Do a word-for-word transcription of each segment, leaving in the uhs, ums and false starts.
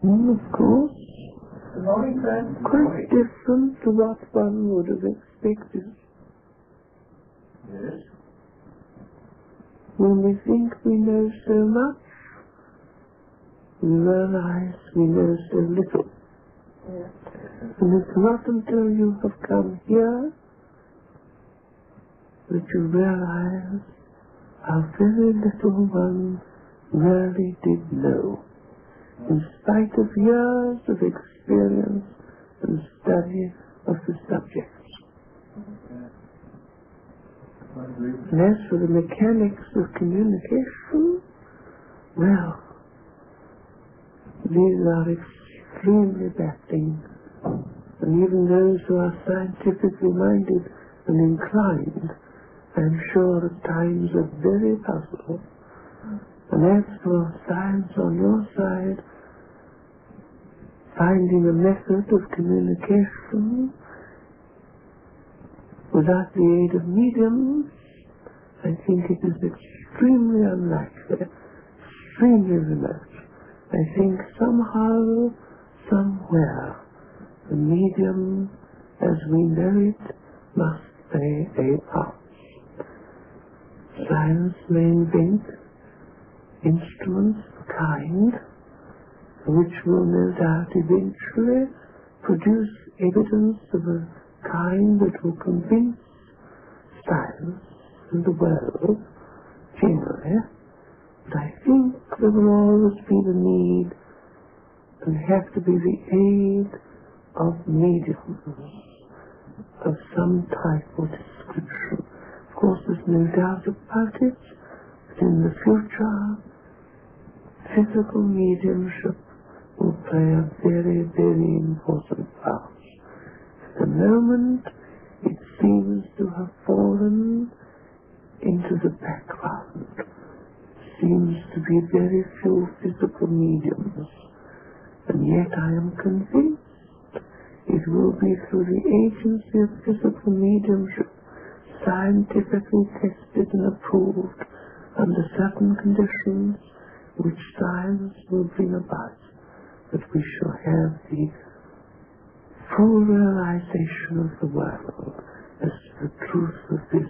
Mm, of course. Quite different to what one would have expected. Yes. When we think we know so much, we realize we know so little. Yes. And it's not until you have come here that you realize how very little one really did know, in spite of years of experience and study of the subjects. And as for the mechanics of communication, well, these are extremely baffling, and even those who are scientifically minded and inclined, I'm sure at times are very puzzled. And as for science on your side, finding a method of communication without the aid of mediums, I think it is extremely unlikely, extremely remote. I think somehow, somewhere, the medium, as we know it, must play a part. Science may invent instruments of kind, which will no doubt eventually produce evidence of a kind that will convince science and the world generally. But I think there will always be the need and have to be the aid of mediums of some type or description. Of course, there's no doubt about it, but in the future, physical mediumship will play a very, very important part. At the moment, it seems to have fallen into the background. Seems to be very few physical mediums, and yet I am convinced it will be through the agency of physical mediumship, scientifically tested and approved under certain conditions which science will bring about, that we shall have the full realization of the world as to the truth of this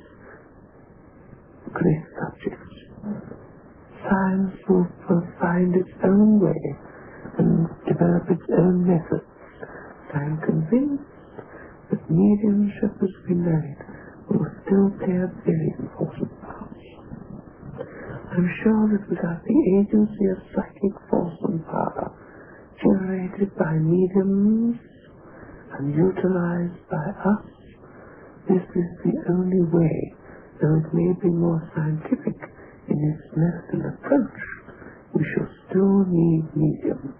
great subject. Science will find its own way and develop its own methods. I am convinced that mediumship as we know it will still play a very important part. I'm sure that without the agency of psychic force and power generated by mediums and utilized by us, this is the only way, though it may be more scientific in its method and approach, we shall still need mediums.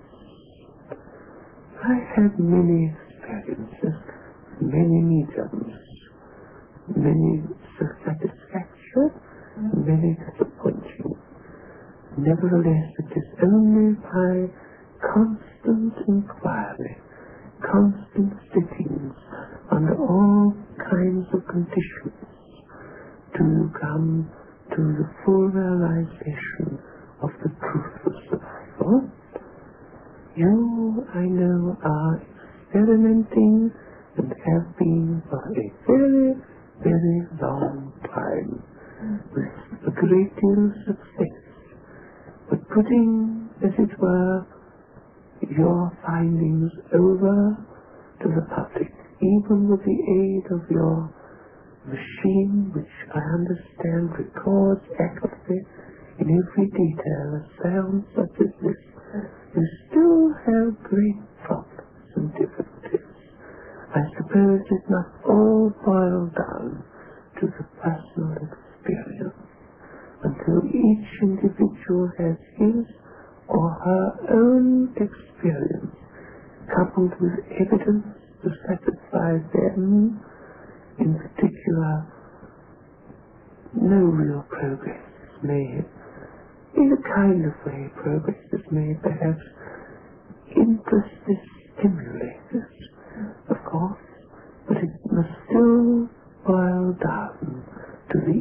I had many experiences, many mediums, many satisfactory, many disappointing. Nevertheless, it is only by constant inquiry, constant sittings under all kinds of conditions to come to the full realization of the truth of survival. You, I know, are experimenting and have been for a very, very long time with a great deal of success, but putting, as it were, your findings over to the public, even with the aid of your machine, which I understand records accurately in every detail a sound such as this, you still have great problems and difficulties. I suppose it must all boil down to the personal experience, until each individual has his or her own experience, coupled with evidence to satisfy them. In particular, no real progress is made. In a kind of way, progress is made, perhaps interest is stimulated, of course, but it must still boil down to the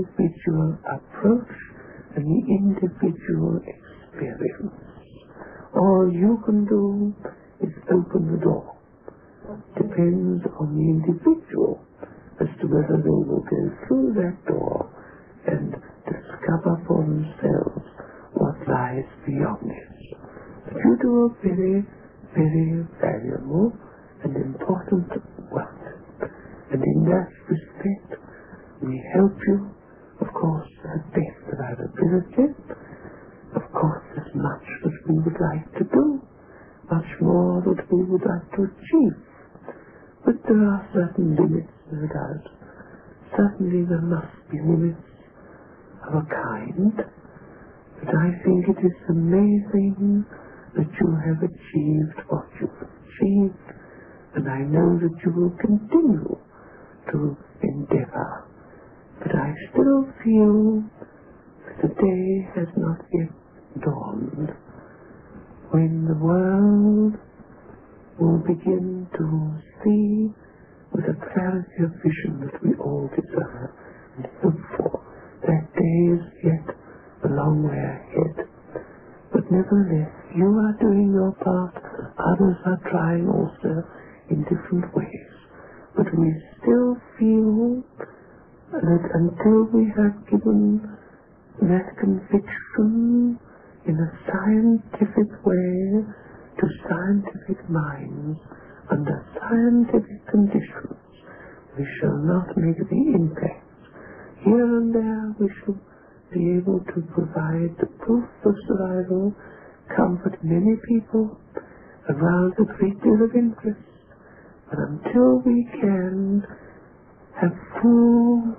individual approach and the individual experience All you can do is open the door. Depends on the individual as to whether they will go through that door and discover for themselves what lies beyond it. You do a very, very valuable and important work. And in that respect, we help you, of course, as best of our ability. Of course, there's much that we would like to do, much more that we would like to achieve. But there are certain limits, no doubt. Certainly there must be limits of a kind. But I think it is amazing that you have achieved what you've achieved, and I know that you will continue to endeavor. But I still feel that the day has not yet dawned when the world will begin to see with a clarity of vision that we all desire and hope for. That day is yet a long way ahead. But nevertheless, you are doing your part, others are trying also in different ways. But we still feel that until we have given that conviction in a scientific way to scientific minds under scientific conditions, we shall not make the impact. Here and there we shall be able to provide the proof of survival, comfort many people, arouse a great deal of interest. But until we can have full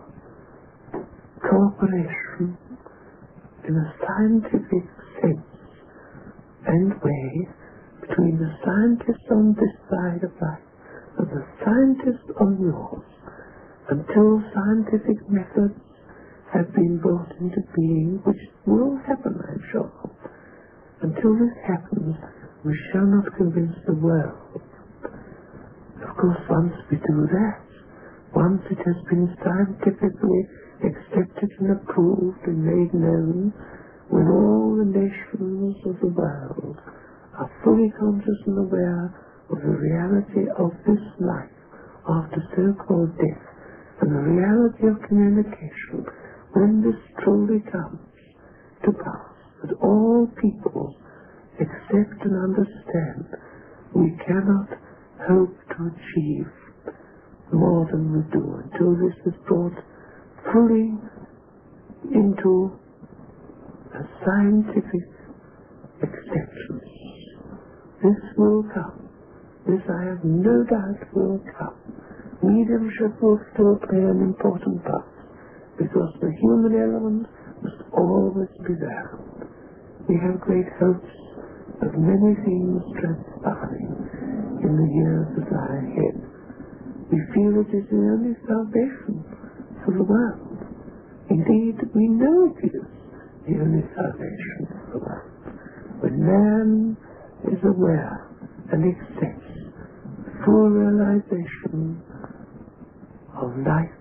cooperation in a scientific sense and way between the scientists on this side of life and the scientists on yours, until scientific methods have been brought into being, which will happen, I'm sure. Until this happens, we shall not convince the world. Of course, once we do that, once it has been scientifically accepted and approved and made known, when all the nations of the world are fully conscious and aware of the reality of this life after so-called death, and the reality of communication, when this truly comes to pass, that all peoples accept and understand, we cannot hope to achieve more than we do until this is brought fully into a scientific acceptance. This will come. This, I have no doubt, will come. Mediumship will still play an important part, because the human element must always be there. We have great hopes of many things transpiring in the years that lie ahead. We feel it is the only salvation for the world. Indeed, we know it is the only salvation for the world. When man is aware and accepts full realization of life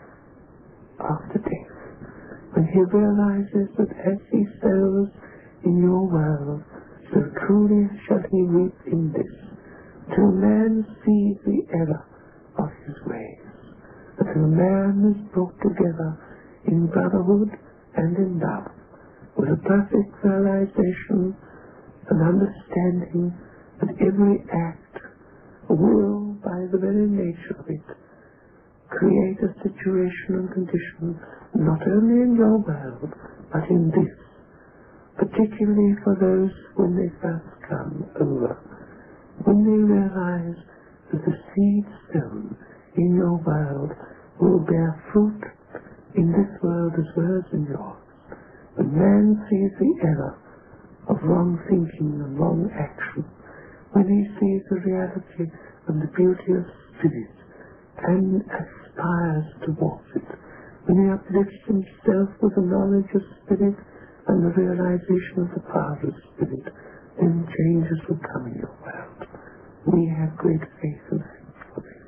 after death, when he realizes that as he sows in your world, so truly shall he reap in this, till man sees the error of his ways, until man is brought together in brotherhood and in love, with a perfect realization and understanding that every act will, by the very nature of it, create a situation and condition not only in your world, but in this, particularly for those when they first come over, when they realize that the seed sown in your world will bear fruit in this world as well as in yours. When man sees the error of wrong thinking and wrong action, when he sees the reality and the beauty of spirit and aspires towards it, when he uplifts himself with the knowledge of spirit and the realization of the power of spirit, then changes will come in your world. We have great faith and hope for this.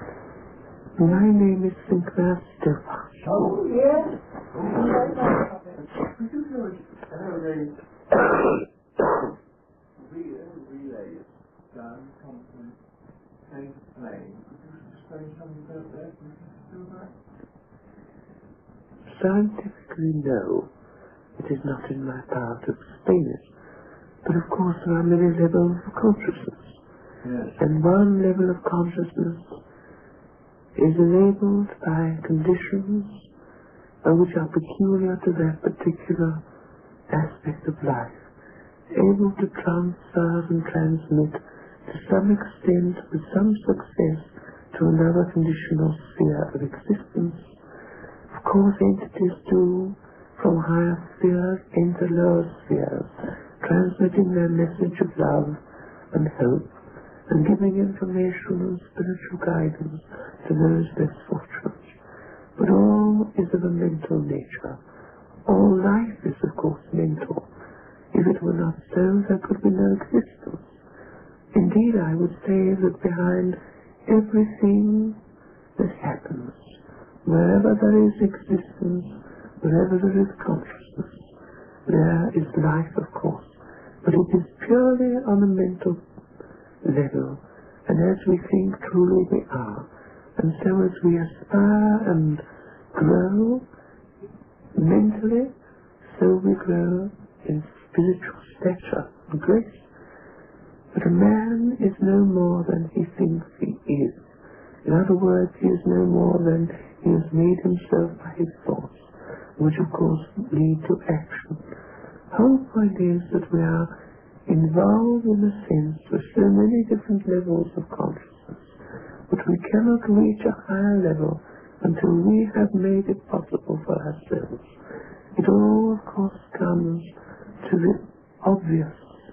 My name is Sinclair Stillwell. Oh, yes. Would you know how they relay gun, company, change of plane? Could you explain something about that? Would you do that? Scientifically, no. It is not in my power to explain it. But of course there are many levels of consciousness. Yes. And one level of consciousness is enabled by conditions uh, which are peculiar to that particular aspect of life, able to transfer and transmit to some extent, with some success, to another conditional sphere of existence. Of course, entities do, from higher spheres, enter lower spheres, transmitting their message of love and hope, and giving information and spiritual guidance to those less fortunate. But all is of a mental nature. All life is, of course, mental. If it were not so, there could be no existence. Indeed, I would say that behind everything that happens, wherever there is existence, wherever there is consciousness, there is life, of course. But it is purely on a mental level, and as we think, truly we are. And so as we aspire and grow mentally, so we grow in spiritual stature and grace. But a man is no more than he thinks he is. In other words, he is no more than he has made himself by his thoughts, which of course lead to action. The whole point is that we are involved in a sense with so many different levels of consciousness, but we cannot reach a higher level until we have made it possible for ourselves. It all, of course, comes to the obvious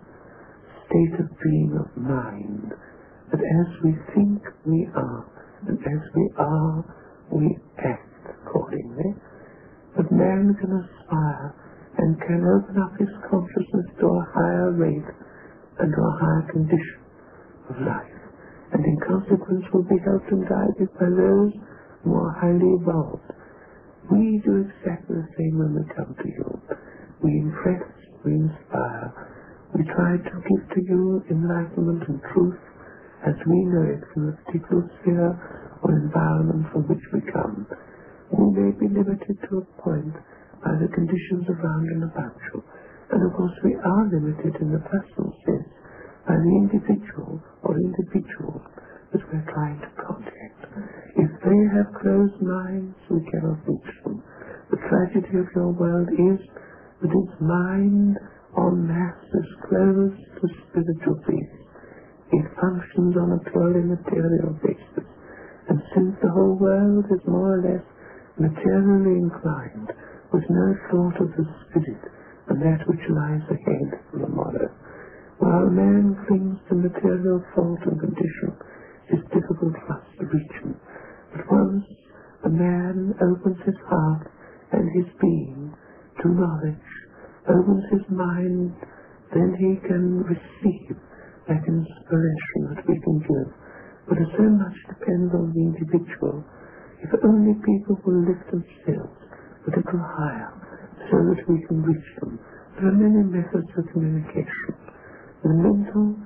state of being of mind, that as we think we are, and as we are, we act accordingly. But man can aspire and can open up his consciousness to a higher rate and to a higher condition of life, and in consequence will be helped and guided by those more highly evolved. We do exactly the same when we come to you. We impress, we inspire, we try to give to you enlightenment and truth as we know it from the particular sphere or environment from which we come. We may be limited to a point by the conditions around and about you, and of course we are limited in the personal sense by the individual or individuals that we're trying to contact. If they have closed minds, we cannot reach them. The tragedy of your world is that its mind en masse is closed to spiritual peace. It functions on a purely material basis, and since the whole world is more or less materially inclined, with no thought of the spirit and that which lies ahead for the morrow, while man clings to material thought and condition, it is difficult for us to reach him. But once a man opens his heart and his being to knowledge, opens his mind, then he can receive that inspiration that we can give. But so much depends on the individual. If only people will lift themselves a little higher so that we can reach them. There are many methods of communication. The mental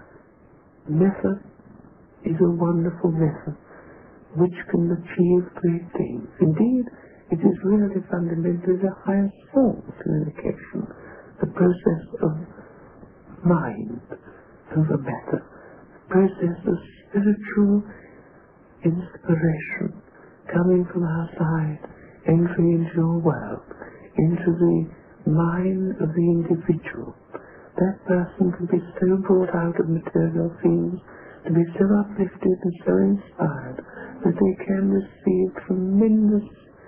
method is a wonderful method which can achieve great things. Indeed, it is really fundamentally the highest form of communication, the process of mind over matter, the process of spiritual inspiration coming from outside, entering into your world, into the mind of the individual. That person can be so brought out of material things, to be so uplifted and so inspired, that they can receive tremendous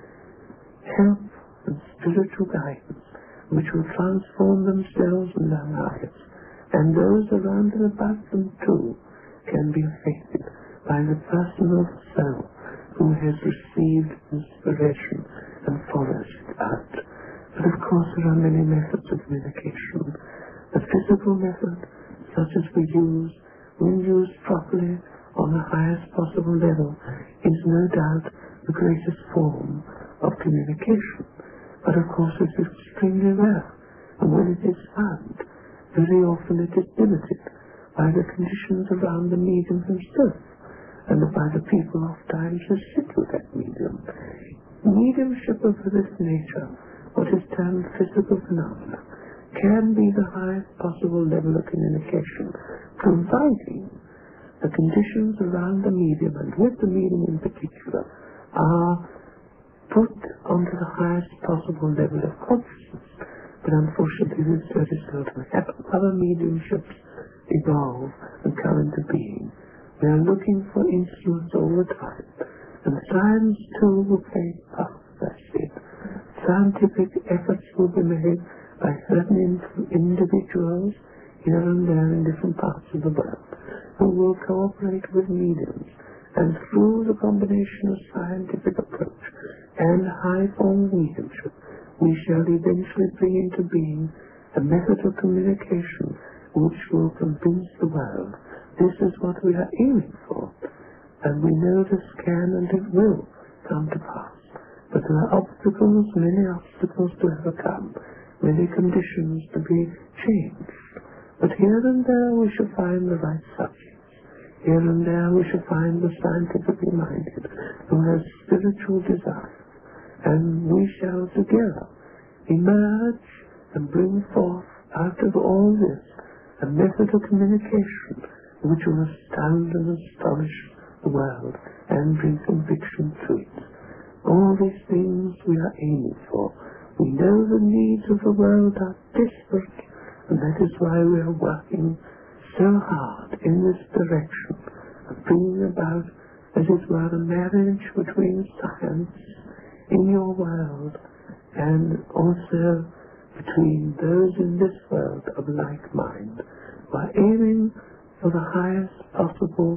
help and spiritual guidance, which will transform themselves and their lives. And those around and about them, too, can be affected by the personal soul who has received inspiration and follows it out. But of course there are many methods of communication. The physical method, such as we use, when used properly on the highest possible level, is no doubt the greatest form of communication. But of course it is extremely rare, and when it is found, very often it is limited by the conditions around the medium himself, and by the people oftentimes who sit with that medium. Mediumship of this nature, what is termed physical phenomena, can be the highest possible level of communication, providing the conditions around the medium, and with the medium in particular, are put onto the highest possible level of consciousness. But unfortunately this very seldom happens. Other mediumships evolve and come into being. We are looking for instruments all the time, and science too will play a part, as I said. Scientific efforts will be made by certain individuals here and there in different parts of the world who will cooperate with mediums, and through the combination of scientific approach and high-form mediumship, we shall eventually bring into being a method of communication which will convince the world. This is what we are aiming for, and we know this can and it will come to pass. But there are obstacles, many obstacles to overcome, many conditions to be changed. But here and there we shall find the right subjects. Here and there we shall find the scientifically minded who have spiritual desires, and we shall together emerge and bring forth out of all this a method of communication which will astound and astonish the world and bring conviction to it. All these things we are aiming for. We know the needs of the world are desperate, and that is why we are working so hard in this direction of bringing about, as it were, a marriage between science in your world and also between those in this world of like mind. By aiming for the highest possible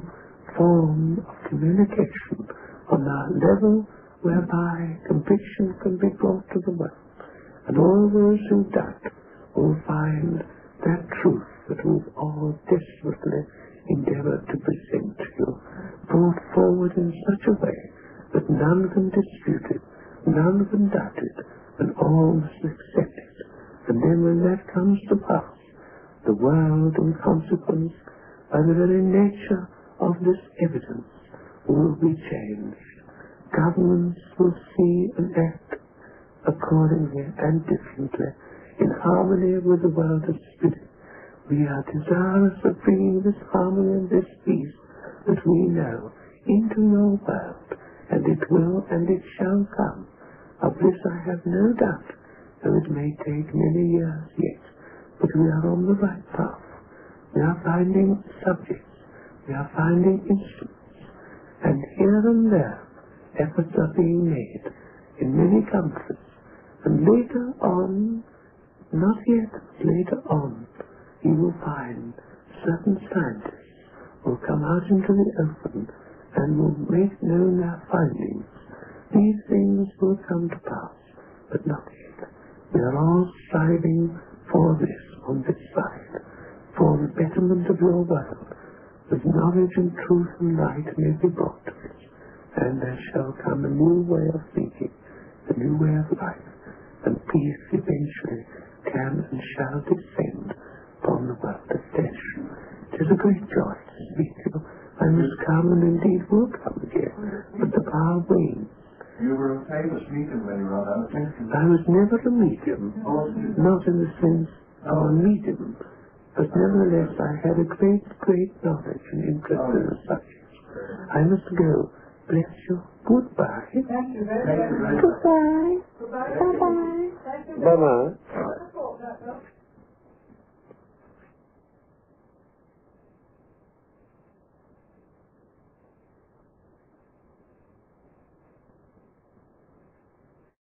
form of communication on a level whereby conviction can be brought to the world, and all those who doubt will find that truth that we've all desperately endeavored to present to you, brought forward in such a way that none can dispute it, none can doubt it, and all must accept it. And then when that comes to pass, the world, in consequence, by the very nature of this evidence, will be changed. Governments will see and act accordingly and differently, in harmony with the world of spirit. We are desirous of bringing this harmony and this peace that we know into your world, and it will and it shall come. Of this I have no doubt, though it may take many years yet, but we are on the right path. We are finding subjects, we are finding instruments, and here and there efforts are being made in many countries, and later on, not yet, but later on, you will find certain scientists will come out into the open and will make known their findings. These things will come to pass, but not yet. We are all striving for this on this side, for the betterment of your world, that knowledge and truth and light may be brought to it, and there shall come a new way of thinking, a new way of life, and peace eventually can and shall descend upon the world of death. It is a great joy to speak to you. I must come, and indeed will come again, but the power wanes. You were a famous medium when you were on that. I was never a medium, not in the sense of a medium, but nevertheless I had a great, great knowledge and interest in the subject. I must go. Bless you. Goodbye. Thank you very much. Goodbye. Goodbye. Bye-bye.